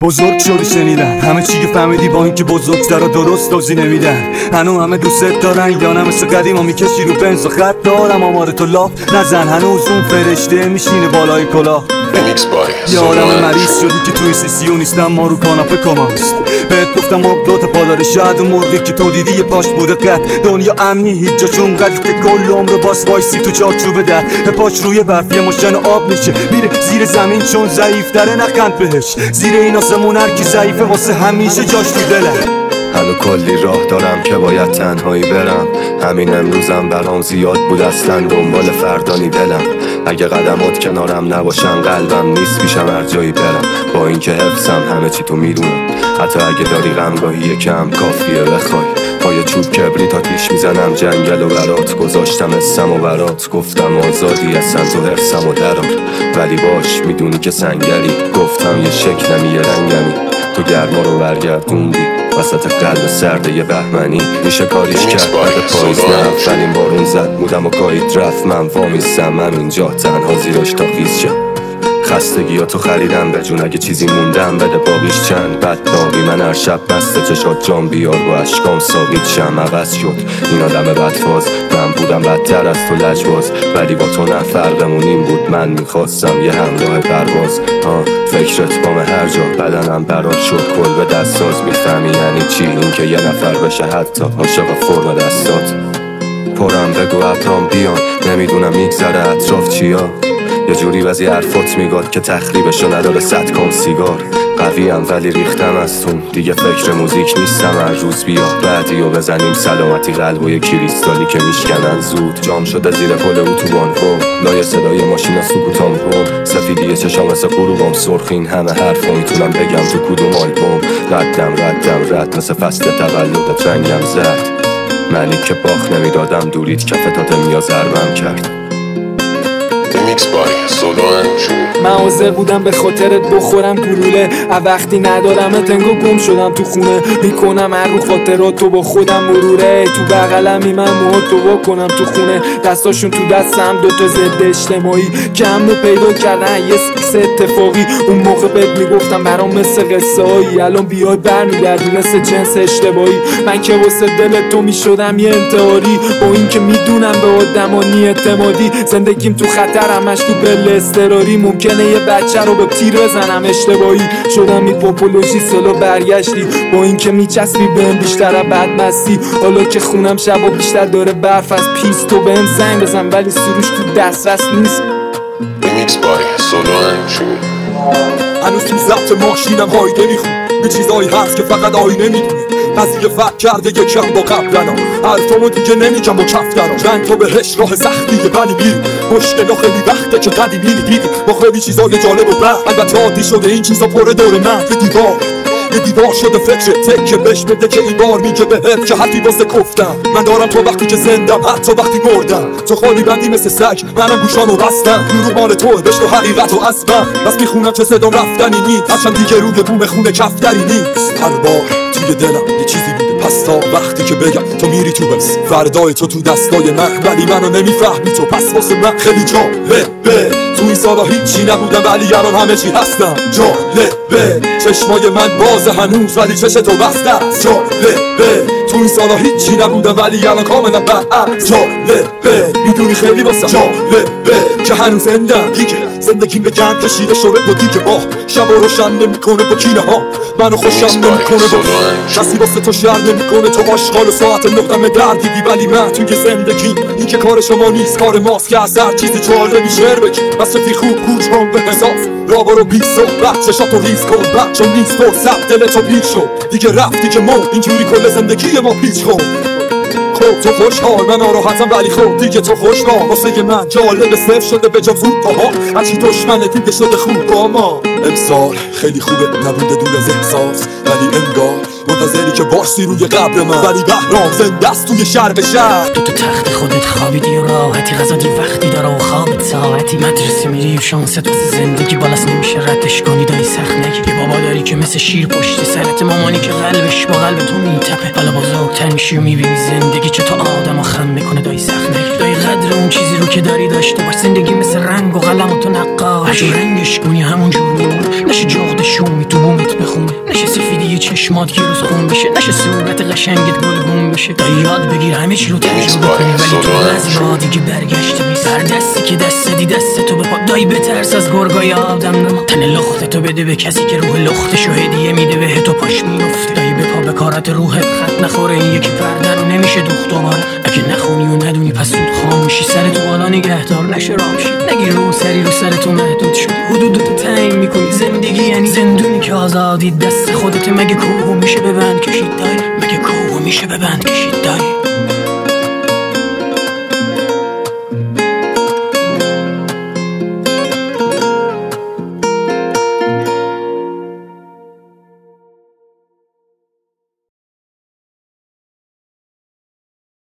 بزرگ شدی شنیدن همه چی که فهمیدی، با اینکه بزرگترا درست توضیح نمیدن. هنو همه دوست دارن یا نه مثل قدیما میکشی رو بنز و خط دارم آمار تو لاف نزن. هنوز اون فرشته میشینه بالای کلاه. یه آدم مریض شدی که توی سیسیو نیستم، ما رو کاناپه کماست. بهت گفتم ما دوتا پاداره، شاید اون مرغی که تو دیدی یه پاش بوده قد. دنیا امنی هیچ جا چون قد که کل عمر باس وایسی تو چارچوب در. پاش روی برف یه مشن آب میشه میره زیر زمین چون ضعیفتره نخند بهش. زیر این آسمون هر کی ضعیفه واسه همیشه جاش تو دله. هنو کلی راه دارم که باید تنهایی برم. همین امروزم برام زیاد بود اصلا دنبال فردانی دلم. اگه قدمات کنارم نباشن قلبم نیست پیشم هر جایی برم. با اینکه حفظم همه چی تو میدونم، حتی اگه داری غمگاهی کم کافیه بخوای. با یه چوب کبریت آتیش میزنم جنگل و برات. گذاشتم اسم و برات گفتم آزادی اصلا تو حرسم و درار. ولی باش میدونی که سنگری، گفتم یه شکلمی یه رنگمی. تو گرما رو برگردوندی وسط قلب سرده یه بهمنی. میشه کاریش کرد بعد پاییز نه اولین بارون زد مودم و گاهید رفت. من وامیستم اینجا تنها زیرش تا خیز شم. خستگیاتو خریدم به جون، اگه چیزی موندم بده باقیش چند. بدنامی من هر شب بسته چشات جام بیار با اشکام ساقید شم. عوض شد این آدم بدفاز، من بودم بدتر از تو لجباز. ولی با تو نه فرقمون این بود، من میخواستم یه همراه پرواز. فکرت بام هر جا بدنم برات شد کل به دستاز. میفهمی یعنی چی این که یه نفر بشه حتی عاشق فرم دستات. پرم بگو ابرام بیان نمیدونم میگذره اطراف چیا. یه جوری وزی حرفات میگاد که تخریبشو نداره 100 کام سیگار. قویم ولی ریختم از تون دیگه، فکر موزیک نیستم هر روز. بیا بعدی و بزنیم سلامتی قلب و یه کریستالی که میشکنن زود. جام شده زیر پل اتوبان و لای صدای ماشینا سکوتام هم. سفیدی چشام مثل غروبام سرخ، این همه حرفا میتونم بگم تو کدوم آلبوم. رد مثل فصل تولدت رنگم زرد. منی که باخ نمیدادم دوریت کفتات میا ضربم کرد. من حاضر بودم به خاطرت بخورم گلوله. وقتی ندارم تنگو گم شدم تو خونه. میکنم هر رو خاطرات تو با خودم مروره. تو بغلمی من موهات تو بکنم تو خونه. دستاشون تو دستم دوتا ضد اجتماعی که همو پیدا کردن یه سکس اتفاقی. اون موقع بهت میگفتم برام مثل قصه هایی، الان بیاد برمیگردی مثل جنس اشتباهی. من که واسه دل تو میشدم یه انتحاری، با این که میدونم به آدمانی اعتمادی. زندگیم تو خطر همش تو بل استراری. ممکنه یه بچه رو با تیر بزنم اشتباهی. شدم این پاپولوژی سلو برگشتی، با این که میچسبی بهم بیشتر از بدمستی. حالا که خونم شبا بیشتر داره برف از پیس، تو بهم زنگ بزن ولی سروش تو دسترس نیست. هنوز تو ضبط ماشینم هایده میخون به چیزایی هست که فقط آینه میدونه. قضیه فرق کرده یکم با قبلنا، حرفامو دیگه نمیگم با کفترا. رنگ تو بهش راه سختیه ولی میری، مشکلا خیلی وقته که قدیمی دیدی. با خیلی چیزای جالب و بد البته عادی شده این چیزا پره دور من. یه دیوار شده فکر تکه بهش بده که این بار میگه بهت که حرفی واسه گفتم. من دارم تو وقتی که زندم حتی وقتی مردم. تو خالی بندی مثل سگ منم گوشامو بستم. رو مال توه بشنو حقیقت و اصلا بس میخونم چه صدام رفتنی نیست. هرچند دیگه روی بوم خونه کفتری نیست. هر بار توی دلم یه چیزی بوده پس تا وقتی که بگم تو میری تو بس. فردای تو دستای من ولی منو نمیفهمی تو، پس واسه من خیلی جالبه. تو این سالا هیچی نبودم ولی الان همه چی هستم. جالبه چشمای من باز هنوز ولی چش تو بسته است. جالبه تو این سالا هیچی نبودم ولی الان کاملا برعکس. جالبه میدونی خیلی واسه جالبه که هنوز زندگیم به جنگ کشیده شده با دیگه با شب و روشن نمیکنه با کینه ها. منو خوشم نمیکنه با کسی واسه تو شهر نمیکنه. تو آشغال و ساعت نقطم دردیدی ولی من توی زندگی این که کار شما نیست کار ماست که از هر چیزی جالبی شعر بگی. وسطی خوب کوچ هم به حساس را برو بیست صحبت چشاتو ریز کن بد چون نیست فرصت دلتو پیر شد دیگه رفتی که مو اینجوری کل زندگی ما پیچ کن. خب تو خوشحال من ناراحتم ولی خب دیگه تو خوشحال. واسه من جالب صفر شده به جا فوتباها. هرچی دشمنه دیگه شده خوب با ما. امسال خیلی خوبه نبوده دور از احساس ولی انگار منتظری که باشی روی قبر من. ولی بهرام زنده است توی شرق شهر. تو تخت خودت خوابیدی و راحتی، غذا دیر وقتی داره و خوابت ساعتی. مدرسه میری و شانست واسه زندگی بالاست نمیشه ردش کنی. دایی سخت نگی یه بابا داری که مثل شیر پشت سرت، مامانی که قلبش با قلب تو میتپه. حالا بزرگتر میشی و میبینی زندگی چطور آدمو خم میکنه. دایی سخت نگی دایی قدر اون چیزی رو که داری داشته باش. زندگی مثل رنگ و قلم و تو نقاش، رنگش کنی همون جور نشه جغد شومی تو بومت بخون. چشمات یه روز خون بشه، نشه صورت قشنگت گلگون بشه. دایی یاد بگیر همه چی رو تجربه کنی، ولی تو از یادی که برگشته نیست. هر دستی که دست دی دست تو بپا. دایی بترس از گرگای آدم نما، تن لخت تو بده به کسی که روح لختشو هدیه میده به تو پاش میفته. دایی بپا به کارات روحت خط نخوره، این یکی پرده رو نمیشه دوخت دوباره. اگه نخونی و ندونی پس زود خاموشی، سر تو بالا نگهدار نشه رامشی. نگیر رو سری رو سر تو محدود شد، حدودتو تعیین میکنی. زندگی یعنی زندونی که آزادی دست خودت. مگه کوه میشه ببند کشید دایی؟ مگه کوه میشه ببند کشید دایی؟